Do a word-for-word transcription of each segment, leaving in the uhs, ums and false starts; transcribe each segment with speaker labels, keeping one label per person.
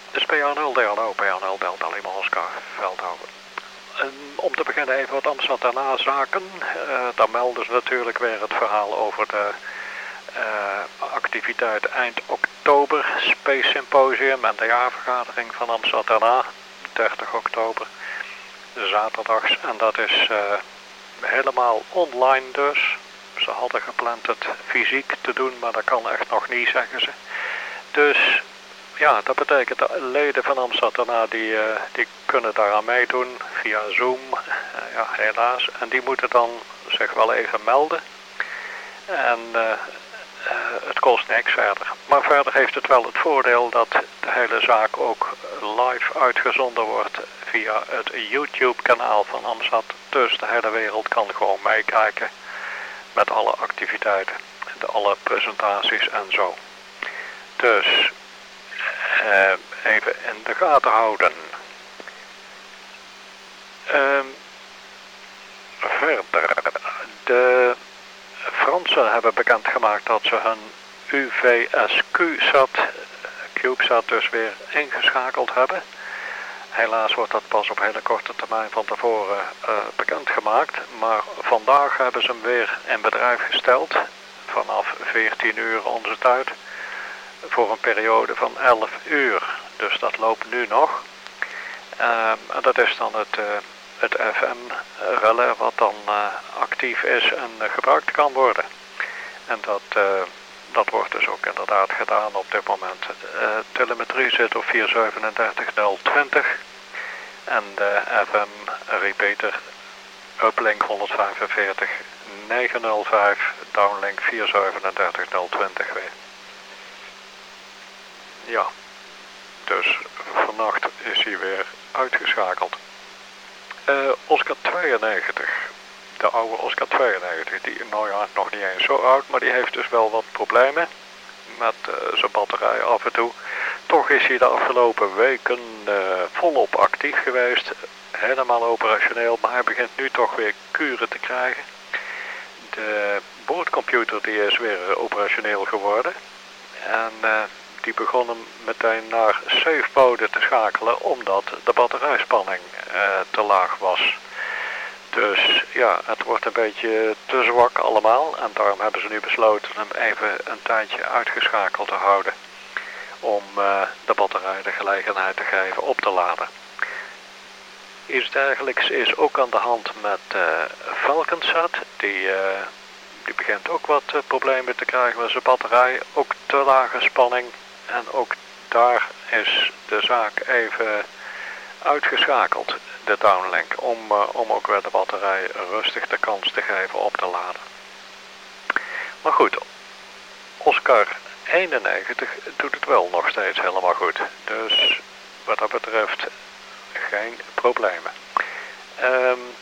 Speaker 1: is P A nul D L O, P A nul Delta Lima Oscar, Veldhoven. En om te beginnen even wat Amsterdam zaken. Uh, daar melden ze natuurlijk weer het verhaal over de uh, activiteit eind oktober, Space Symposium en de jaarvergadering van Amsterdam, dertig oktober, zaterdags. En dat is uh, helemaal online dus. Ze hadden gepland het fysiek te doen, maar dat kan echt nog niet, zeggen ze. Dus ja, dat betekent dat leden van Amsterdam die, uh, die kunnen daaraan meedoen via Zoom, uh, ja helaas. En die moeten dan zich wel even melden. En uh, uh, het kost niks verder. Maar verder heeft het wel het voordeel dat de hele zaak ook live uitgezonden wordt via het YouTube kanaal van Amsterdam. Dus de hele wereld kan gewoon meekijken met alle activiteiten, de alle presentaties en zo. Dus uh, even in de gaten houden. Uh, verder, de Fransen hebben bekendgemaakt dat ze hun U V S Q-sat, CubeSat dus weer ingeschakeld hebben. Helaas wordt dat pas op hele korte termijn van tevoren uh, bekendgemaakt. Maar vandaag hebben ze hem weer in bedrijf gesteld. Vanaf veertien uur onze tijd. Voor een periode van elf uur. Dus dat loopt nu nog. Uh, en dat is dan het, uh, het F M-relais wat dan uh, actief is en uh, gebruikt kan worden. En dat, uh, dat wordt dus ook inderdaad gedaan op dit moment. Uh, telemetrie zit op vier zevenendertig nul twintig. En de F M repeater uplink honderdvijfenveertig negenhonderdvijf, downlink vier zevenendertig nul twintig weer. Ja, dus vannacht is hij weer uitgeschakeld. Uh, Oscar tweeënnegentig, de oude Oscar tweeënnegentig, die nou ja, nog niet eens zo oud, maar die heeft dus wel wat problemen met uh, zijn batterij af en toe. Toch is hij de afgelopen weken uh, volop actief geweest, helemaal operationeel, maar hij begint nu toch weer kuren te krijgen. De boordcomputer die is weer operationeel geworden en uh, die begon hem meteen naar safe mode te schakelen omdat de batterijspanning uh, te laag was. Dus ja, het wordt een beetje te zwak allemaal en daarom hebben ze nu besloten hem even een tijdje uitgeschakeld te houden. Om uh, de batterij de gelegenheid te geven op te laden. Iets dergelijks is ook aan de hand met uh, Falconsat. Die, uh, die begint ook wat uh, problemen te krijgen met zijn batterij. Ook te lage spanning. En ook daar is de zaak even uitgeschakeld, de downlink. Om, uh, om ook weer de batterij rustig de kans te geven op te laden. Maar goed, Oscar eenennegentig doet het wel nog steeds helemaal goed. Dus wat dat betreft geen problemen. Um,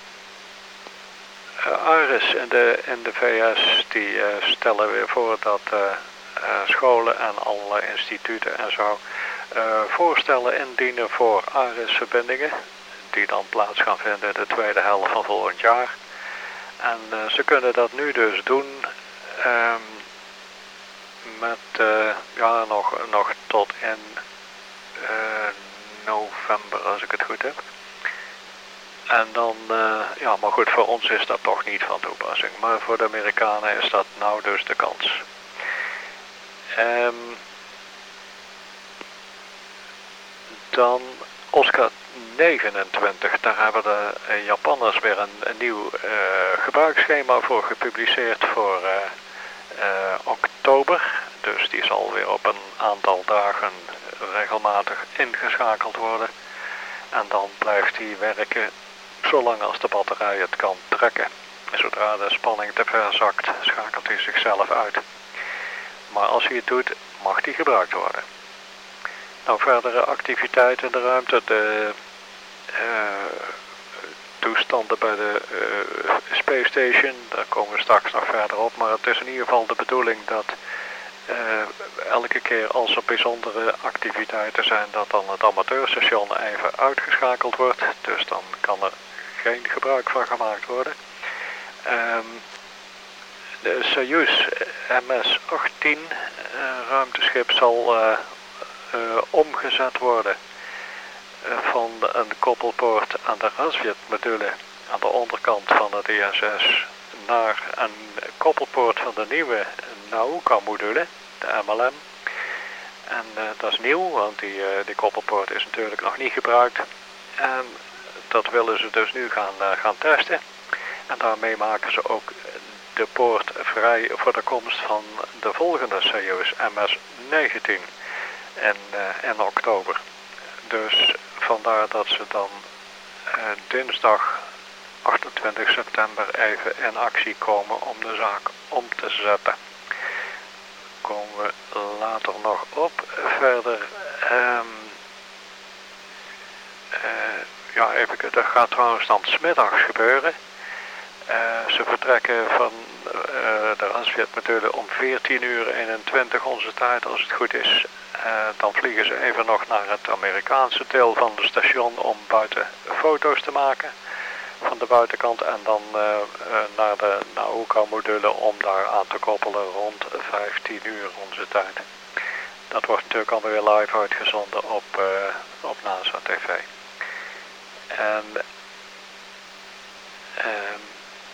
Speaker 1: uh, Ares in de, in de V S die uh, stellen weer voor dat uh, uh, scholen en alle instituten en zo uh, voorstellen indienen voor Ares verbindingen. Die dan plaats gaan vinden in de tweede helft van volgend jaar. En uh, ze kunnen dat nu dus doen. Um, Met uh, ja, nog, nog tot in uh, november als ik het goed heb. En dan, uh, ja maar goed, voor ons is dat toch niet van toepassing. Maar voor de Amerikanen is dat nou dus de kans. Um, dan Oscar negenentwintig, daar hebben de uh, Japanners weer een, een nieuw uh, gebruiksschema voor gepubliceerd voor uh, uh, oktober. Dus die zal weer op een aantal dagen regelmatig ingeschakeld worden. En dan blijft die werken zolang als de batterij het kan trekken. Zodra de spanning te ver zakt, schakelt hij zichzelf uit. Maar als hij het doet, mag die gebruikt worden. Nou, verdere activiteiten in de ruimte. De uh, toestanden bij de uh, Space Station, daar komen we straks nog verder op. Maar het is in ieder geval de bedoeling dat Uh, elke keer als er bijzondere activiteiten zijn, dat dan het amateurstation even uitgeschakeld wordt. Dus dan kan er geen gebruik van gemaakt worden. Um, de Soyuz M S achttien uh, ruimteschip zal uh, uh, omgezet worden uh, van een koppelpoort aan de Razviet-module aan de onderkant van het I S S naar een koppelpoort van de nieuwe Nauka-module, de M L M. En uh, dat is nieuw, want die, uh, die koppelpoort is natuurlijk nog niet gebruikt. En dat willen ze dus nu gaan, uh, gaan testen. En daarmee maken ze ook de poort vrij voor de komst van de volgende Soyuz M S negentien in, uh, in oktober. Dus vandaar dat ze dan uh, dinsdag achtentwintig september even in actie komen om de zaak om te zetten. Komen we later nog op. Verder, um, uh, ja even, dat gaat trouwens dan 's middags gebeuren. Uh, ze vertrekken van uh, de Razviet-module om veertien uur eenentwintig onze tijd als het goed is. Uh, dan vliegen ze even nog naar het Amerikaanse deel van het station om buiten foto's te maken van de buitenkant en dan uh, uh, naar de Nauka-module om daar aan te koppelen rond vijftien uur onze tijd. Dat wordt natuurlijk allemaal weer live uitgezonden op, uh, op NASA T V. En um,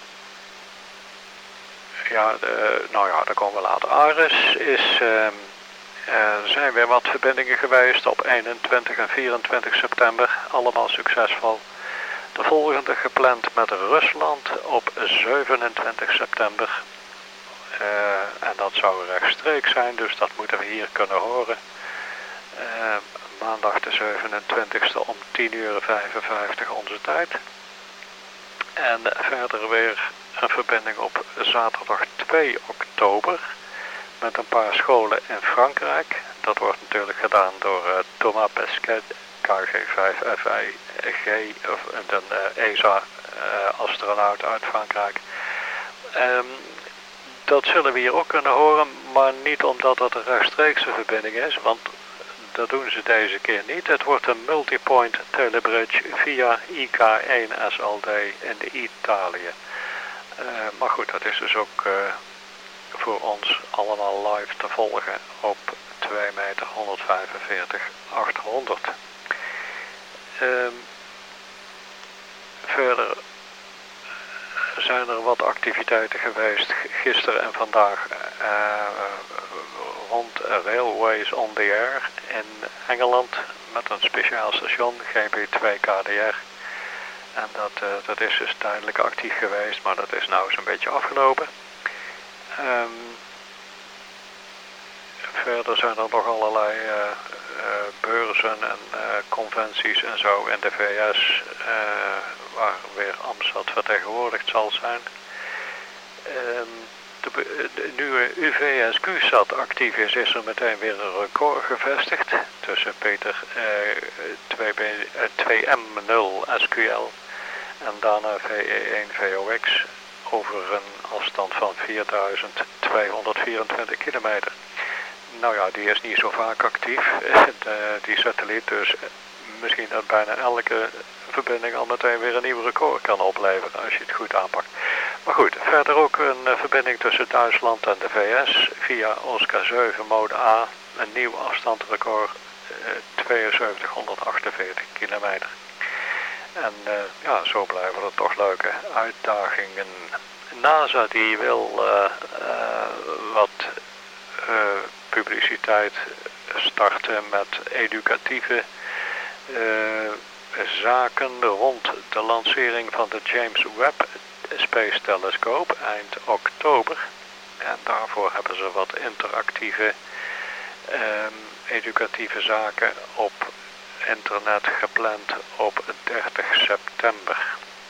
Speaker 1: ja, de, nou ja, daar komen we later. Ares is, um, er zijn weer wat verbindingen geweest op eenentwintig en vierentwintig september, allemaal succesvol. De volgende gepland met Rusland op zevenentwintig september. Uh, en dat zou rechtstreeks zijn, dus dat moeten we hier kunnen horen. Uh, maandag de zevenentwintigste om tien uur vijfenvijftig onze tijd. En verder weer een verbinding op zaterdag twee oktober met een paar scholen in Frankrijk. Dat wordt natuurlijk gedaan door uh, Thomas Pesquet, K G vijf F I G, of een uh, E S A-astronaut uh, uit Frankrijk. Um, dat zullen we hier ook kunnen horen, maar niet omdat dat een rechtstreekse verbinding is, want dat doen ze deze keer niet. Het wordt een multipoint telebridge via I K één S L D in Italië. Uh, maar goed, dat is dus ook uh, voor ons allemaal live te volgen op twee meter honderdvijfenveertig achthonderd. Um, verder zijn er wat activiteiten geweest gisteren en vandaag uh, rond Railways on the Air in Engeland met een speciaal station G B twee K D R. En dat, uh, dat is dus tijdelijk actief geweest, maar dat is nou zo'n beetje afgelopen. Um, verder zijn er nog allerlei uh, uh, beurzen en uh, conventies en zo in de V S, uh, waar weer AMSAT vertegenwoordigd zal zijn. Um, de, de nieuwe U V S Q-sat actief is, is er meteen weer een record gevestigd tussen Peter uh, twee M nul S Q L en daarna V E één V O X over een afstand van vierduizend tweehonderdvierentwintig kilometer. Nou ja, die is niet zo vaak actief, de, die satelliet, dus misschien dat bijna elke verbinding al meteen weer een nieuw record kan opleveren als je het goed aanpakt. Maar goed, verder ook een uh, verbinding tussen Duitsland en de V S via Oscar zeven mode A, een nieuw afstandrecord, uh, tweeënzeventighonderdachtenveertig kilometer. En uh, ja, zo blijven er toch leuke uitdagingen. NASA die wil uh, uh, wat uh, publiciteit starten met educatieve uh, zaken rond de lancering van de James Webb Space Telescope eind oktober. En daarvoor hebben ze wat interactieve um, educatieve zaken op internet gepland op dertig september.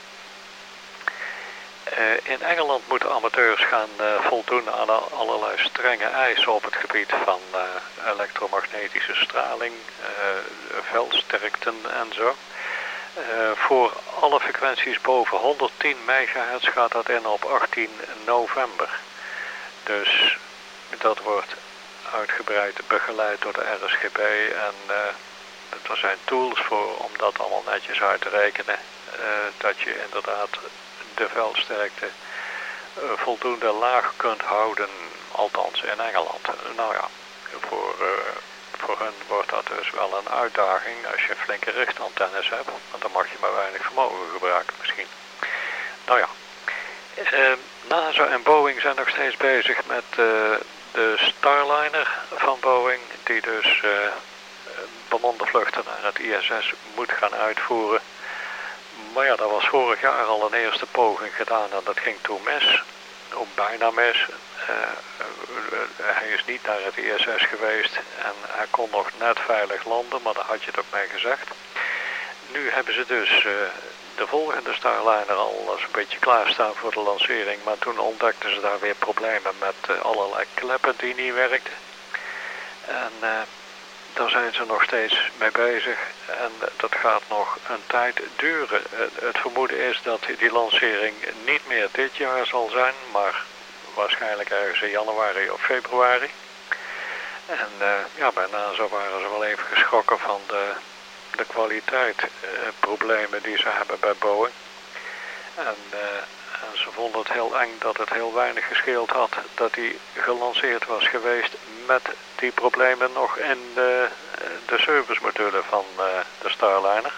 Speaker 1: Uh, in Engeland moeten amateurs gaan uh, voldoen aan allerlei strenge eisen op het gebied van uh, elektromagnetische straling, uh, veldsterkten en zo. Uh, voor alle frequenties boven honderdtien megahertz gaat dat in op achttien november. Dus dat wordt uitgebreid begeleid door de R S G B en uh, er zijn tools voor om dat allemaal netjes uit te rekenen. Uh, dat je inderdaad de veldsterkte uh, voldoende laag kunt houden, althans in Engeland. Nou ja, voor, uh, voor hun wordt dat dus wel een uitdaging als je flinke richtantennes hebt. Want dan mag je maar weinig vermogen gebruiken misschien. Nou ja, uh, NASA en Boeing zijn nog steeds bezig met uh, de Starliner van Boeing. Die dus uh, bemande vluchten naar het I S S moet gaan uitvoeren. Maar ja, dat was vorig jaar al een eerste poging gedaan en dat ging toen mis. Ook bijna mis. Uh, uh, hij is niet naar het I S S geweest en hij kon nog net veilig landen, maar daar had je het ook mee gezegd. Nu hebben ze dus uh, de volgende Starliner al eens een beetje klaarstaan voor de lancering, maar toen ontdekten ze daar weer problemen met uh, allerlei kleppen die niet werkten. En uh, daar zijn ze nog steeds mee bezig en dat gaat nog een tijd duren. Het vermoeden is dat die lancering niet meer dit jaar zal zijn, maar waarschijnlijk ergens in januari of februari. En uh, ja, bij NASA waren ze wel even geschrokken van de, de kwaliteitsproblemen uh, die ze hebben bij Boeing. En, uh, en ze vonden het heel eng dat het heel weinig gescheeld had dat die gelanceerd was geweest met die problemen nog in de, de servicemodule van uh, de Starliner.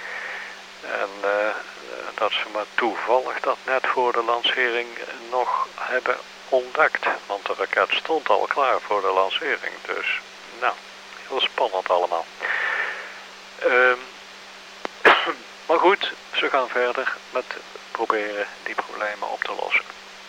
Speaker 1: En uh, dat ze maar toevallig dat net voor de lancering nog hebben ontdekt. Want de raket stond al klaar voor de lancering. Dus, nou, heel spannend allemaal. Um, maar goed, ze gaan verder met proberen die problemen op te lossen.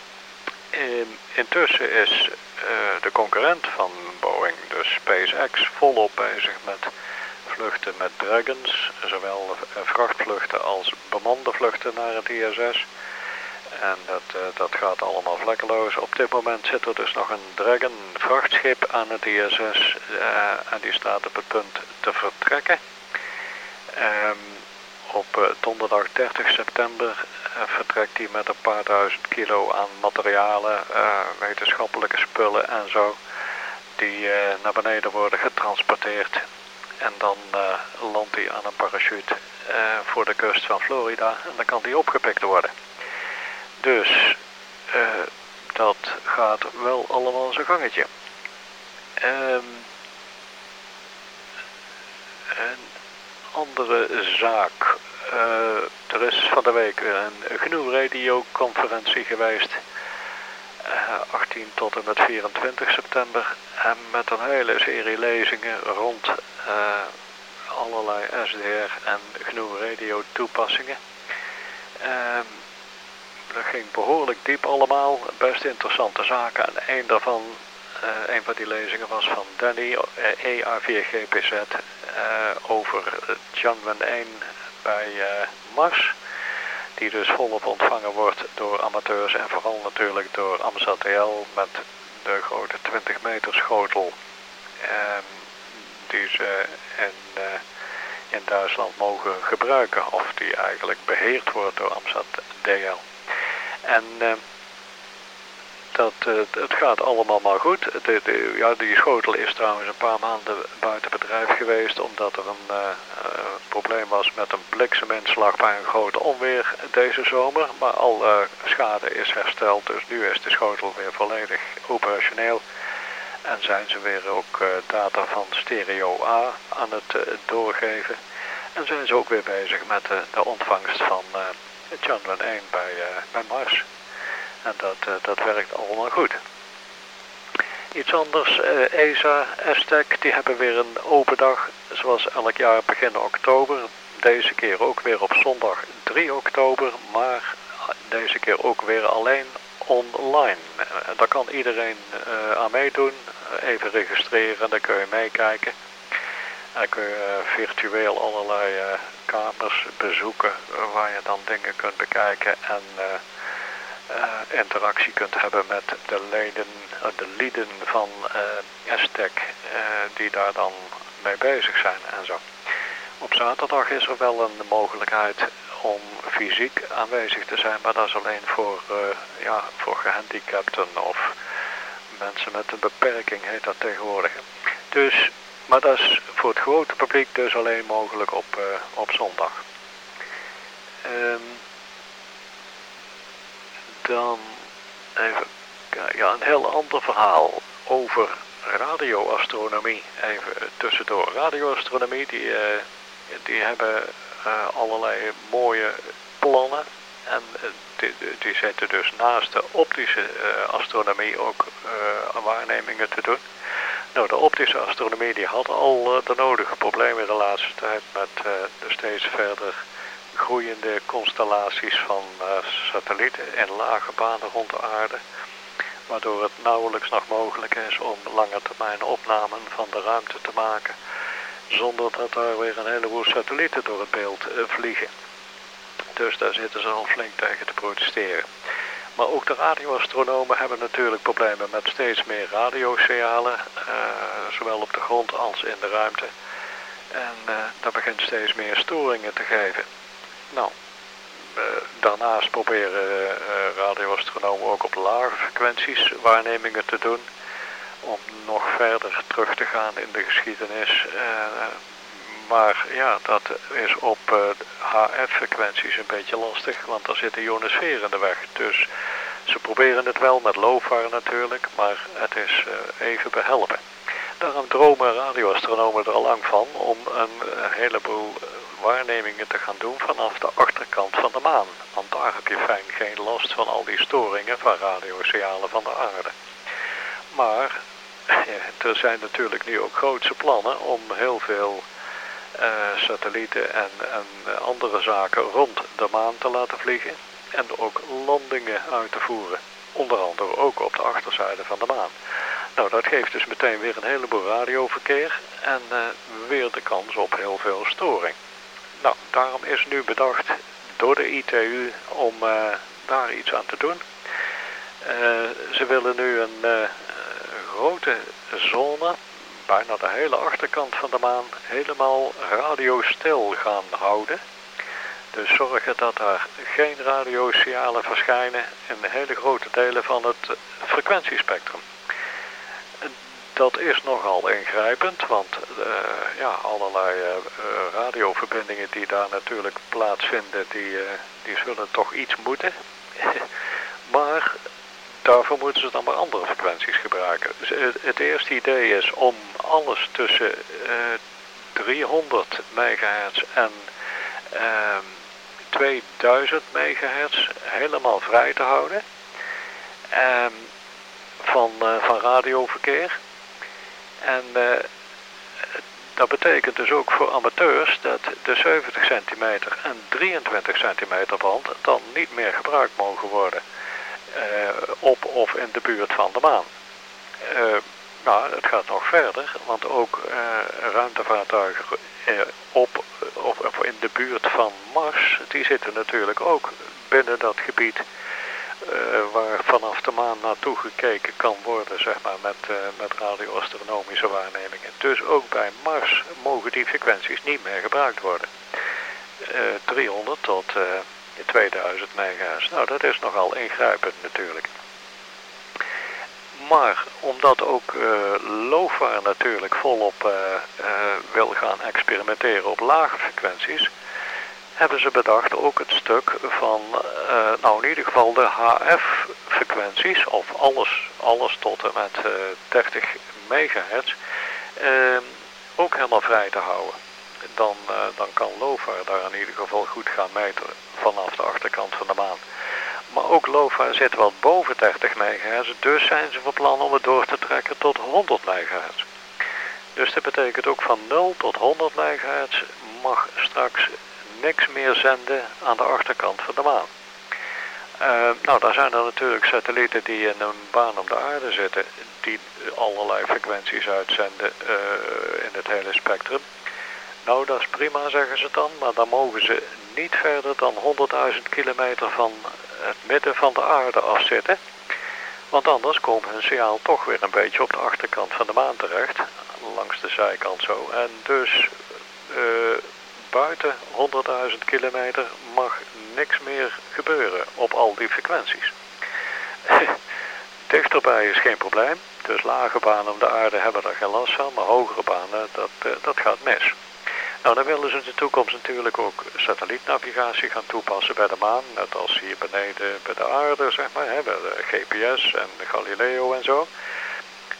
Speaker 1: In, intussen is uh, de concurrent van Boeing, dus SpaceX, volop bezig met vluchten met Dragons, zowel uh, vrachtvluchten als bemande vluchten naar het I S S. En dat, uh, dat gaat allemaal vlekkeloos. Op dit moment zit er dus nog een Dragon vrachtschip aan het I S S uh, en die staat op het punt te vertrekken. Um, Op uh, donderdag dertig september uh, vertrekt hij met een paar duizend kilo aan materialen, uh, wetenschappelijke spullen en zo, die uh, naar beneden worden getransporteerd. En dan uh, landt hij aan een parachute uh, voor de kust van Florida en dan kan die opgepikt worden. Dus uh, dat gaat wel allemaal zijn gangetje. Um, en andere zaak. Uh, er is van de week een G N U Radio conferentie geweest. Uh, achttien tot en met vierentwintig september. En met een hele serie lezingen rond uh, allerlei S D R en G N U Radio toepassingen. Uh, dat ging behoorlijk diep allemaal. Best interessante zaken. En een daarvan, uh, een van die lezingen was van Danny, E A vier G P Z. Uh, over Tianwen één bij uh, Mars, die dus volop ontvangen wordt door amateurs en vooral natuurlijk door AMSATL met de grote twintig meter schotel uh, die ze in, uh, in Duitsland mogen gebruiken, of die eigenlijk beheerd wordt door AMSATL. En uh, Dat, uh, het gaat allemaal maar goed. De, de, ja, die schotel is trouwens een paar maanden buiten bedrijf geweest omdat er een uh, uh, probleem was met een blikseminslag bij een grote onweer deze zomer. Maar al uh, schade is hersteld, dus nu is de schotel weer volledig operationeel. En zijn ze weer ook uh, data van Stereo A aan het uh, doorgeven. En zijn ze ook weer bezig met uh, de ontvangst van uh, Tianwen één bij, uh, bij Mars. En dat, uh, dat werkt allemaal goed. Iets anders, uh, E S A, S T E C, die hebben weer een open dag, zoals elk jaar begin oktober. Deze keer ook weer op zondag drie oktober, maar deze keer ook weer alleen online. En daar kan iedereen uh, aan meedoen, even registreren, dan kun je meekijken. En dan kun je uh, virtueel allerlei uh, kamers bezoeken uh, waar je dan dingen kunt bekijken en uh, Uh, interactie kunt hebben met de leden, uh, de lieden van uh, S T E C uh, die daar dan mee bezig zijn en zo. Op zaterdag is er wel een mogelijkheid om fysiek aanwezig te zijn, maar dat is alleen voor, uh, ja, voor gehandicapten of mensen met een beperking heet dat tegenwoordig. Dus, maar dat is voor het grote publiek dus alleen mogelijk op, uh, op zondag. Um, Dan even, ja, een heel ander verhaal over radioastronomie, even tussendoor. Radioastronomie, die, uh, die hebben uh, allerlei mooie plannen. En uh, die, die zitten dus naast de optische uh, astronomie ook uh, waarnemingen te doen. Nou, de optische astronomie die had al uh, de nodige problemen de laatste tijd met uh, de steeds verder groeiende constellaties van uh, satellieten in lage banen rond de aarde. Waardoor het nauwelijks nog mogelijk is om lange termijn opnamen van de ruimte te maken. Zonder dat daar weer een heleboel satellieten door het beeld uh, vliegen. Dus daar zitten ze al flink tegen te protesteren. Maar ook de radioastronomen hebben natuurlijk problemen met steeds meer radiosignalen. Uh, zowel op de grond als in de ruimte. En uh, dat begint steeds meer storingen te geven. Nou, uh, daarnaast proberen uh, radioastronomen ook op lage frequenties waarnemingen te doen. Om nog verder terug te gaan in de geschiedenis. Uh, maar ja, dat is op uh, H F-frequenties een beetje lastig, want daar zit de ionosfeer in de weg. Dus ze proberen het wel met LOFAR natuurlijk, maar het is uh, even behelpen. Daarom dromen radioastronomen er al lang van om een heleboel waarnemingen te gaan doen vanaf de achterkant van de maan. Want daar heb je fijn geen last van al die storingen van radiosignalen van de aarde. Maar er zijn natuurlijk nu ook grootse plannen om heel veel uh, satellieten en, en andere zaken rond de maan te laten vliegen. En ook landingen uit te voeren. Onder andere ook op de achterzijde van de maan. Nou, dat geeft dus meteen weer een heleboel radioverkeer en uh, weer de kans op heel veel storing. Nou, daarom is nu bedacht door de I T U om uh, daar iets aan te doen. Uh, ze willen nu een uh, grote zone, bijna de hele achterkant van de maan, helemaal radiostil gaan houden. Dus zorgen dat er geen radiosignalen verschijnen in hele grote delen van het frequentiespectrum. Dat is nogal ingrijpend, want uh, ja, allerlei uh, radioverbindingen die daar natuurlijk plaatsvinden, die, uh, die zullen toch iets moeten. Maar daarvoor moeten ze dan maar andere frequenties gebruiken. Dus het, het eerste idee is om alles tussen uh, driehonderd megahertz en uh, tweeduizend megahertz helemaal vrij te houden uh, van, uh, van radioverkeer. En uh, dat betekent dus ook voor amateurs dat de zeventig centimeter en drieëntwintig centimeter band dan niet meer gebruikt mogen worden uh, op of in de buurt van de maan. Uh, nou, het gaat nog verder, want ook uh, ruimtevaartuigen uh, op, op, op in de buurt van Mars, die zitten natuurlijk ook binnen dat gebied. Uh, waar vanaf de maan naartoe gekeken kan worden, zeg maar, met, uh, met radioastronomische waarnemingen. Dus ook bij Mars mogen die frequenties niet meer gebruikt worden. Uh, driehonderd tot uh, tweeduizend megahertz. Nou, dat is nogal ingrijpend natuurlijk. Maar omdat ook uh, LOFAR natuurlijk volop uh, uh, wil gaan experimenteren op lage frequenties, hebben ze bedacht ook het stuk van, uh, nou in ieder geval de H F-frequenties, of alles, alles tot en met uh, dertig megahertz, uh, ook helemaal vrij te houden. Dan, uh, dan kan LOFAR daar in ieder geval goed gaan meten vanaf de achterkant van de maan. Maar ook LOFAR zit wat boven dertig megahertz, dus zijn ze van plan om het door te trekken tot honderd megahertz. Dus dat betekent ook van nul tot honderd megahertz mag straks niks meer zenden aan de achterkant van de maan. Uh, nou, daar zijn er natuurlijk satellieten die in een baan om de aarde zitten, die allerlei frequenties uitzenden uh, in het hele spectrum. Nou, dat is prima, zeggen ze dan, maar dan mogen ze niet verder dan honderdduizend kilometer van het midden van de aarde afzitten. Want anders komt hun signaal toch weer een beetje op de achterkant van de maan terecht, langs de zijkant zo. En dus uh, buiten honderdduizend kilometer mag niks meer gebeuren op al die frequenties. Dichterbij is geen probleem, dus lage banen om de aarde hebben daar geen last van, maar hogere banen, dat, uh, dat gaat mis. Nou, dan willen ze in de toekomst natuurlijk ook satellietnavigatie gaan toepassen bij de maan, net als hier beneden bij de aarde, zeg maar, hè, bij de G P S en de Galileo en zo.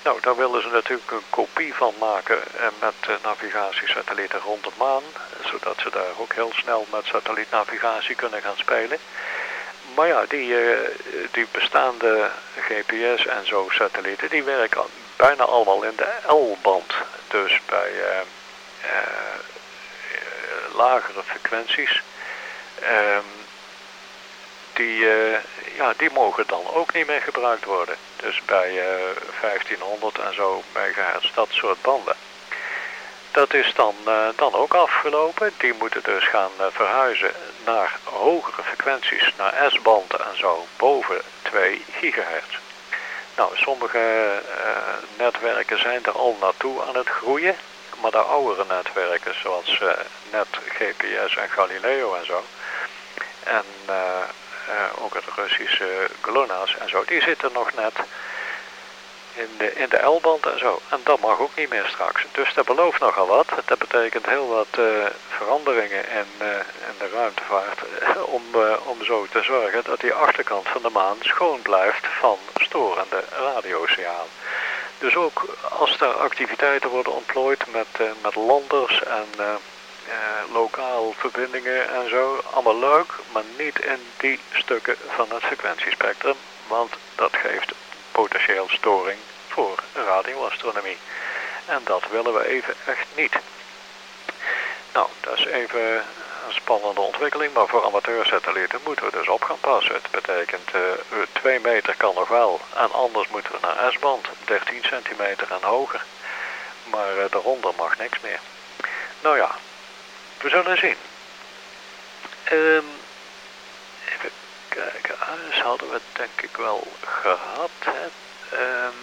Speaker 1: Nou, daar willen ze natuurlijk een kopie van maken met navigatiesatellieten rond de maan, zodat ze daar ook heel snel met satellietnavigatie kunnen gaan spelen. Maar ja, die, die bestaande G P S en zo satellieten, die werken bijna allemaal in de L-band. Dus bij uh, uh, lagere frequenties. Um, die, uh, ja, die mogen dan ook niet meer gebruikt worden. Dus bij uh, vijftienhonderd en zo megahertz, dat soort banden. Dat is dan, uh, dan ook afgelopen. Die moeten dus gaan uh, verhuizen naar hogere frequenties, naar S-banden en zo, boven twee gigahertz. Nou, sommige uh, netwerken zijn er al naartoe aan het groeien, maar de oudere netwerken, zoals uh, net G P S en Galileo en zo, en uh, uh, ook het Russische GLONASS en zo, die zitten nog net in de, in de L-band en zo. En dat mag ook niet meer straks. Dus dat belooft nogal wat. Dat betekent heel wat uh, veranderingen in, uh, in de ruimtevaart. Uh, om, uh, om zo te zorgen dat die achterkant van de maan schoon blijft van storende radiosignalen. Dus ook als er activiteiten worden ontplooid met, uh, met landers en uh, uh, lokaal verbindingen en zo. Allemaal leuk, maar niet in die stukken van het frequentiespectrum. Want dat geeft potentieel storing voor radioastronomie. En dat willen we even echt niet. Nou, dat is even een spannende ontwikkeling, maar voor amateursatellieten moeten we dus op gaan passen. Het betekent uh, twee meter kan nog wel, en anders moeten we naar S-band, dertien centimeter en hoger. Maar uh, daaronder mag niks meer. Nou ja, we zullen zien. Um, even kijken, dus hadden we het denk ik wel gehad. Hè? Um,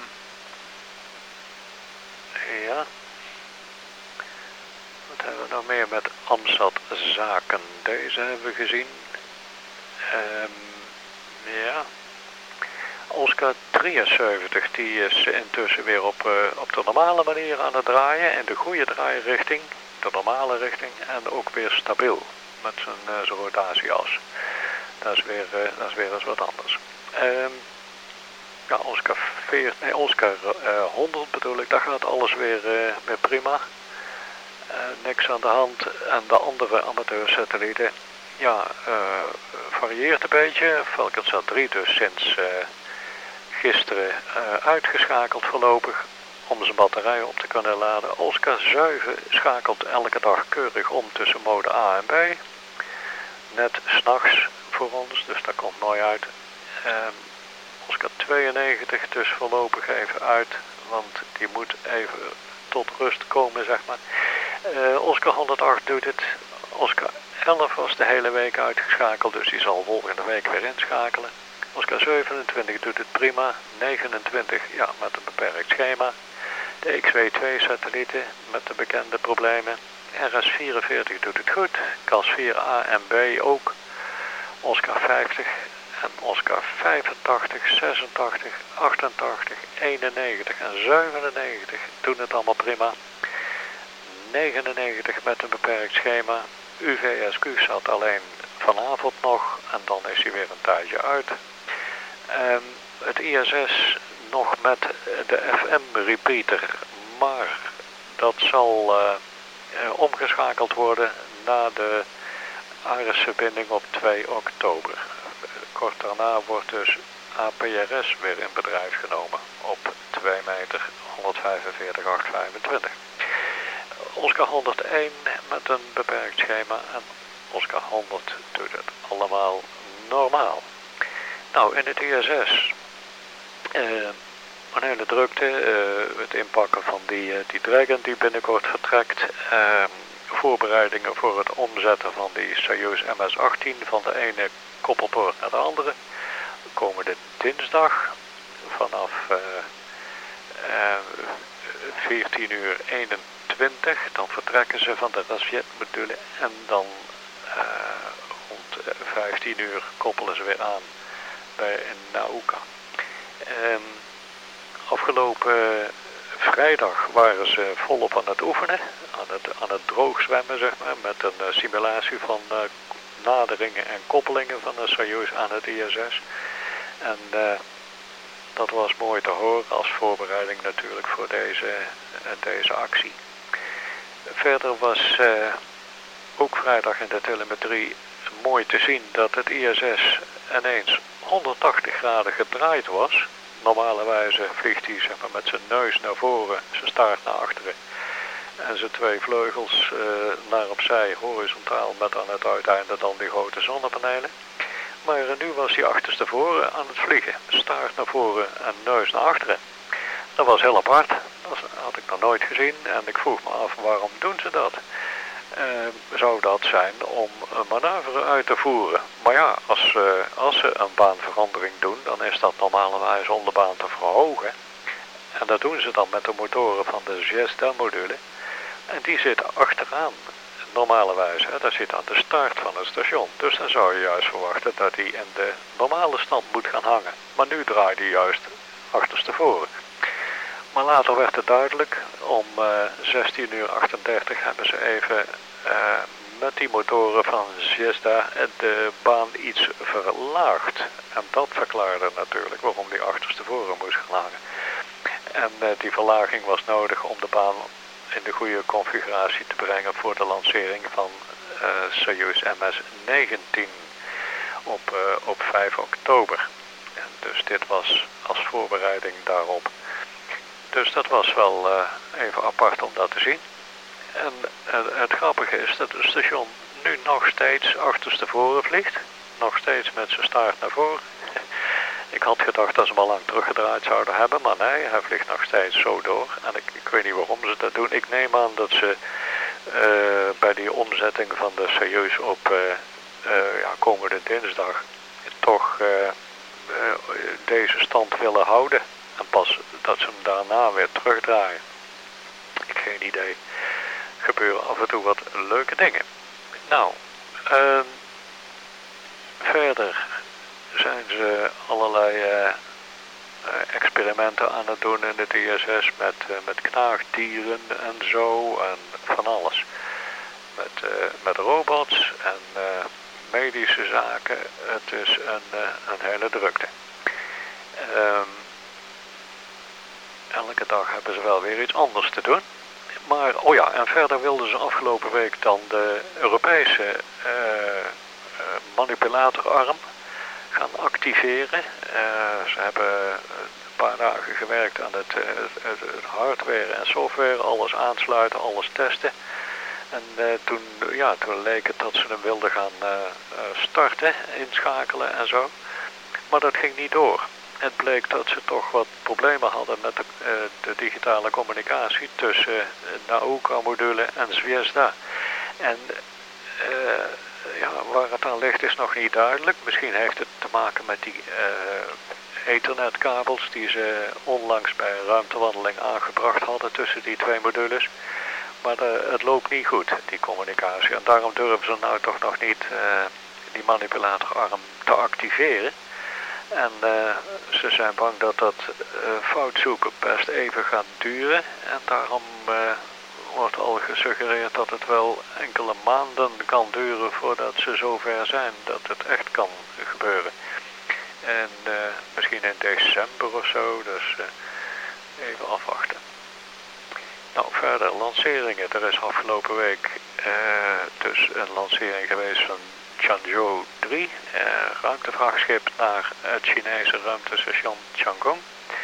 Speaker 1: ja. Wat hebben we nog meer met AMSAT zaken? Deze hebben we gezien. Um, ja. Oscar drieënzeventig, die is intussen weer op, uh, op de normale manier aan het draaien. In de goede draairichting, de normale richting. En ook weer stabiel met zijn, uh, zijn rotatieas. Dat is weer, uh, dat is weer eens wat anders. Um, ja, Oscar, veertien, nee, Oscar uh, honderd bedoel ik, daar gaat alles weer, uh, weer prima. Uh, niks aan de hand. En de andere amateursatellieten, ja, uh, varieert een beetje. Falconsat drie dus sinds uh, gisteren uh, uitgeschakeld voorlopig om zijn batterij op te kunnen laden. Oscar zeven schakelt elke dag keurig om tussen mode A en B. Net 's nachts voor ons, dus dat komt mooi uit. Um, Oscar tweeënnegentig dus voorlopig even uit, want die moet even tot rust komen, zeg maar. Uh, Oscar honderdacht doet het. Oscar elf was de hele week uitgeschakeld, dus die zal volgende week weer inschakelen. Oscar zevenentwintig doet het prima. negenentwintig, ja, met een beperkt schema. De X W twee satellieten met de bekende problemen. R S vierenveertig doet het goed. C A S vier A en B ook. Oscar vijftig en Oscar vijfentachtig, zesentachtig, achtentachtig, eenennegentig en zevenennegentig doen het allemaal prima. negenennegentig met een beperkt schema. U V S Q zat alleen vanavond nog en dan is hij weer een tijdje uit. Um, het I S S nog met de F M repeater, maar dat zal uh, uh, omgeschakeld worden na de Ares-verbinding op twee oktober. Kort daarna wordt dus A P R S weer in bedrijf genomen op twee meter honderdvijfenveertig komma achthonderdvijfentwintig. Oscar honderdéén met een beperkt schema en Oscar honderd doet het allemaal normaal. Nou, in het I S S uh, een hele drukte, uh, het inpakken van die, uh, die Dragon die binnenkort vertrekt. Uh, voorbereidingen voor het omzetten van die Soyuz M S achttien van de ene koppelpoort naar de andere. Komende dinsdag vanaf uh, uh, veertien uur eenentwintig. Dan vertrekken ze van de Rassvet-module en dan uh, rond vijftien uur koppelen ze weer aan bij Nauka. Um, afgelopen vrijdag waren ze volop aan het oefenen, aan het, aan het droog zwemmen, zeg maar, met een uh, simulatie van uh, naderingen en koppelingen van de Soyuz aan het I S S. En uh, Dat was mooi te horen als voorbereiding natuurlijk voor deze, deze actie. Verder was uh, ook vrijdag in de telemetrie mooi te zien dat het I S S ineens honderdtachtig graden gedraaid was. Normalerwijze vliegt hij zeg maar, met zijn neus naar voren, zijn staart naar achteren en zijn twee vleugels uh, naar opzij, horizontaal met aan het uiteinde dan die grote zonnepanelen. Maar uh, nu was hij achterstevoren aan het vliegen, staart naar voren en neus naar achteren. Dat was heel apart, dat had ik nog nooit gezien en ik vroeg me af waarom doen ze dat. Uh, zou dat zijn om een manoeuvre uit te voeren. Maar ja, als, uh, als ze een baanverandering doen, dan is dat normalerwijze om de baan te verhogen. En dat doen ze dan met de motoren van de Zvezda-module. En die zitten achteraan, normalerwijze. Hè? Dat zit aan de start van het station. Dus dan zou je juist verwachten dat hij in de normale stand moet gaan hangen. Maar nu draait hij juist achterstevoren. Maar later werd het duidelijk, om uh, zestien uur achtendertig hebben ze even uh, met die motoren van Zvezda de baan iets verlaagd. En dat verklaarde natuurlijk waarom die achterstevoren moest gaan hangen. En uh, die verlaging was nodig om de baan in de goede configuratie te brengen voor de lancering van uh, Soyuz M S negentien op, uh, op vijf oktober. En dus dit was als voorbereiding daarop. Dus dat was wel uh, even apart om dat te zien. En uh, het grappige is dat het station nu nog steeds achterstevoren vliegt. Nog steeds met zijn staart naar voren. Ik had gedacht dat ze hem al lang teruggedraaid zouden hebben, maar nee, hij vliegt nog steeds zo door. En ik, ik weet niet waarom ze dat doen. Ik neem aan dat ze uh, bij die omzetting van de Soyuz op uh, uh, ja, komende dinsdag toch uh, uh, deze stand willen houden. En pas dat ze hem daarna weer terugdraaien. Ik heb geen idee. Er gebeuren af en toe wat leuke dingen. Nou, uh, verder zijn ze allerlei uh, experimenten aan het doen in het I S S met, uh, met knaagdieren en zo en van alles. Met, uh, met robots en uh, medische zaken. Het is een, uh, een hele drukte. Um, Elke dag hebben ze wel weer iets anders te doen. Maar, oh ja, en verder wilden ze afgelopen week dan de Europese uh, uh, manipulatorarm gaan activeren. Uh, ze hebben een paar dagen gewerkt aan het, het, het hardware en software, alles aansluiten, alles testen. En uh, toen, ja, toen leek het dat ze hem wilden gaan uh, starten, inschakelen en zo. Maar dat ging niet door. Het bleek dat ze toch wat problemen hadden met de, uh, de digitale communicatie tussen uh, Nauka-module en Zvezda. En uh, ja, waar het aan ligt is nog niet duidelijk. Misschien heeft het te maken met die uh, ethernetkabels die ze onlangs bij een ruimtewandeling aangebracht hadden tussen die twee modules. Maar de, het loopt niet goed, die communicatie. En daarom durven ze nou toch nog niet uh, die manipulatorarm te activeren. En uh, ze zijn bang dat dat uh, foutzoeken best even gaat duren. En daarom uh, wordt al gesuggereerd dat het wel enkele maanden kan duren voordat ze zover zijn dat het echt kan gebeuren. En uh, misschien in december of zo, dus uh, even afwachten. Nou, verder lanceringen. Er is afgelopen week uh, dus een lancering geweest van Tianzhou drie, uh, ruimtevragschip naar het Chinese ruimtestation Tiangong.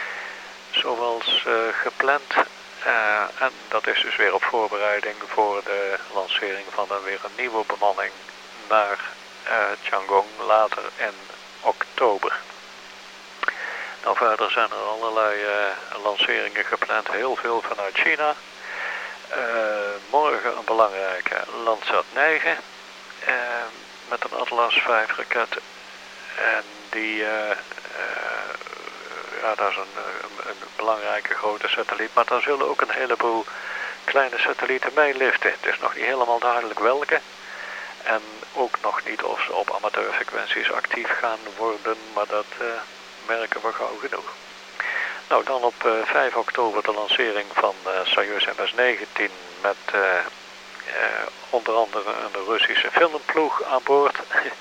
Speaker 1: Zoals uh, gepland. Uh, en dat is dus weer op voorbereiding voor de lancering van dan weer een nieuwe bemanning naar uh, Tiangong later in oktober. Nou, verder zijn er allerlei uh, lanceringen gepland, heel veel vanuit China. Uh, morgen een belangrijke Landsat negen uh, met een Atlas vijf raket. En die, uh, uh, ja, dat is een, een, een belangrijke grote satelliet, maar daar zullen ook een heleboel kleine satellieten meeliften. Het is nog niet helemaal duidelijk welke. En ook nog niet of ze op amateurfrequenties actief gaan worden, maar dat uh, merken we gauw genoeg. Nou, dan op uh, vijf oktober de lancering van uh, Soyuz M S negentien met uh, uh, onder andere een Russische filmploeg aan boord.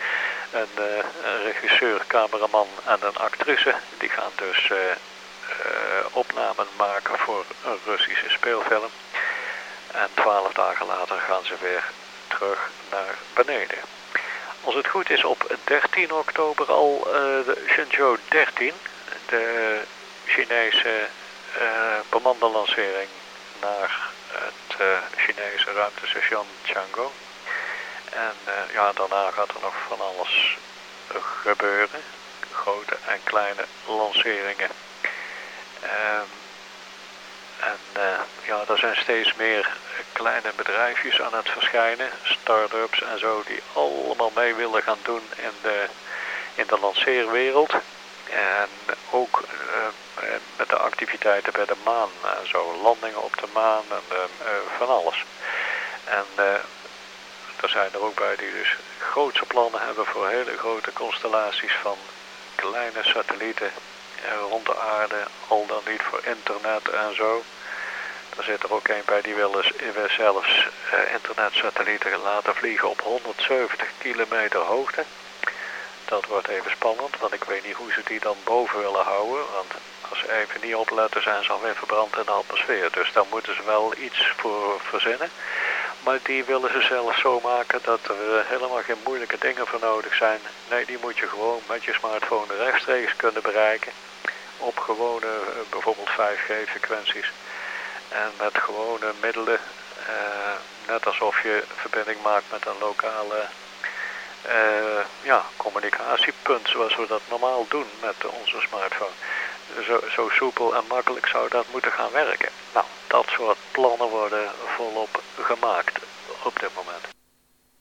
Speaker 1: een, uh, een regisseur, cameraman en een actrice. Die gaan dus uh, uh, opnamen maken voor een Russische speelfilm. En twaalf dagen later gaan ze weer terug naar beneden. Als het goed is op dertien oktober al uh, de Shenzhou dertien, de Chinese uh, bemande lancering naar het uh, Chinese ruimtestation Tiangong. En uh, ja, daarna gaat er nog van alles gebeuren. Grote en kleine lanceringen. Um, en uh, ja, er zijn steeds meer kleine bedrijfjes aan het verschijnen. Start-ups en zo die allemaal mee willen gaan doen in de, in de lanceerwereld. En ook uh, met de activiteiten bij de maan en zo. Landingen op de maan en uh, uh, van alles. En uh, er zijn er ook bij die dus grootse plannen hebben voor hele grote constellaties van kleine satellieten rond de aarde, al dan niet voor internet en zo. Er zit er ook een bij die wil zelfs uh, internetsatellieten laten vliegen op honderdzeventig kilometer hoogte. Dat wordt even spannend, want ik weet niet hoe ze die dan boven willen houden. Want als ze even niet opletten zijn ze alweer verbrand in de atmosfeer. Dus daar moeten ze wel iets voor verzinnen. Maar die willen ze zelfs zo maken dat er helemaal geen moeilijke dingen voor nodig zijn. Nee, die moet je gewoon met je smartphone rechtstreeks kunnen bereiken. Op gewone, bijvoorbeeld vijf G frequenties. En met gewone middelen, uh, net alsof je verbinding maakt met een lokale uh, ja, communicatiepunt, zoals we dat normaal doen met onze smartphone. Zo, zo soepel en makkelijk zou dat moeten gaan werken. Nou, dat soort plannen worden volop gemaakt op dit moment.